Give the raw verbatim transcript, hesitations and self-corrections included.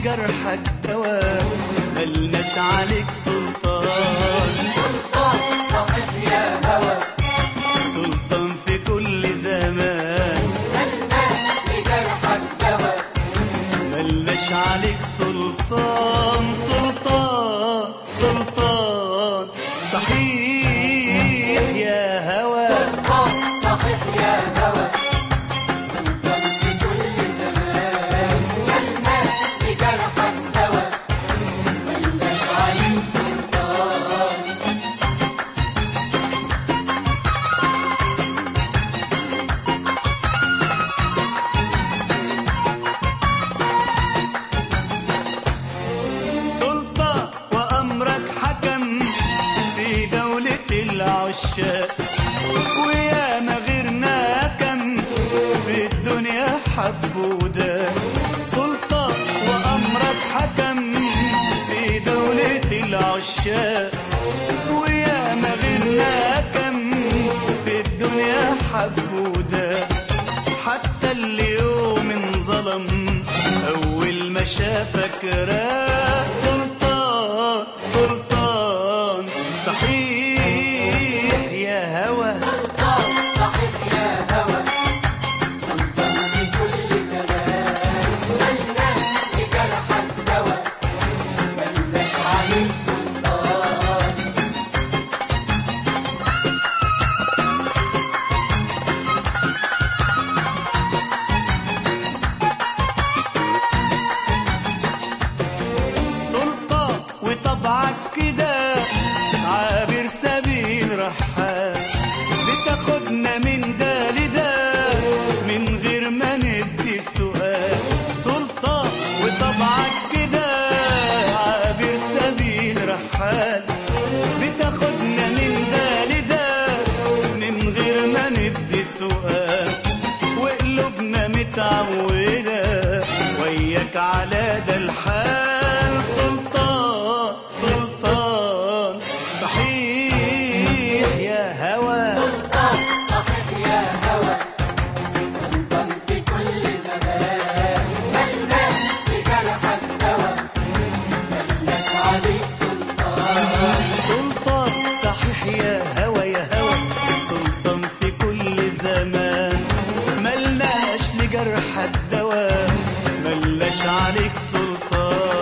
لجرحك دواء، ملناش عليك سلطان. سلطان صحيح يا هوى، سلطان في كل زمان، ملناش لجرحك دواء، ملناش عليك سلطان. سلطان سلطان صحيح يا هوى، سلطان صحيح يا هوى، سلطان في كل زمان، ملناش لجرحك دواء، ملناش عليه سلطان. سلطة وأمرك حكم في دولة العشاق، ويا ما غيرنا كم في الدنيا حبوده. سلطة وأمرك حكم في دولة العشاق، ويا ما غيرنا كم في الدنيا حبوده. حتى اليوم انظلم أول ما شافك راق. سلطان سلطان صحيح يا هوى، سلطان صحيح يا هوى، سلطان في كل زمان، ملناش لجرحك دواء، ملناش عليه سلطان. سلطة وطبعك كده عابر سبيل رحال، بتاخدنا من ده لده من غير ما ندي السؤال. سلطة وطبعك كده عابر سبيل رحال، بتاخدنا من ده لده من غير ما ندي سؤال. وقلوبنا متعودة وياك على ده الحال. سلطان سلطان صحيح يا هوى، سلطان صحيح يا هوى، سلطان في كل زمان، ملناش لجرحك دواء، ملناش عليه سلطان. سلطان صحيح يا هوى يا هوى، سلطان في كل زمان، ملناش لجرح الدواء، ملناش عليك سلطان.